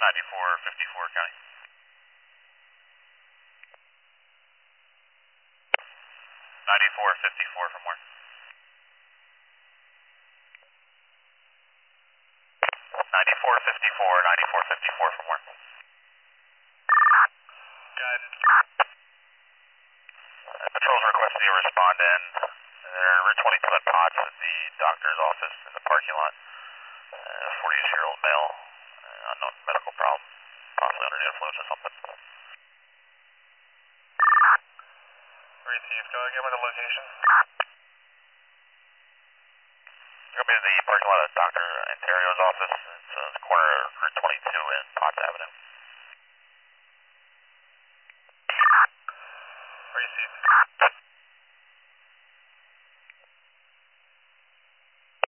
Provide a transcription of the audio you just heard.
9454 County. 9454 from where? 9454, 9454 from where? Guided. Patrol's requesting you respond in. They're Route 22 at Potts at the doctor's office in the parking lot. 48-year-old male, unknown medical problem, possibly under the influence or something. Received. Go again with the location. You're going to be in the parking lot of Dr. Ontario's office. It's the corner of Route 22 and Potts Avenue. Received.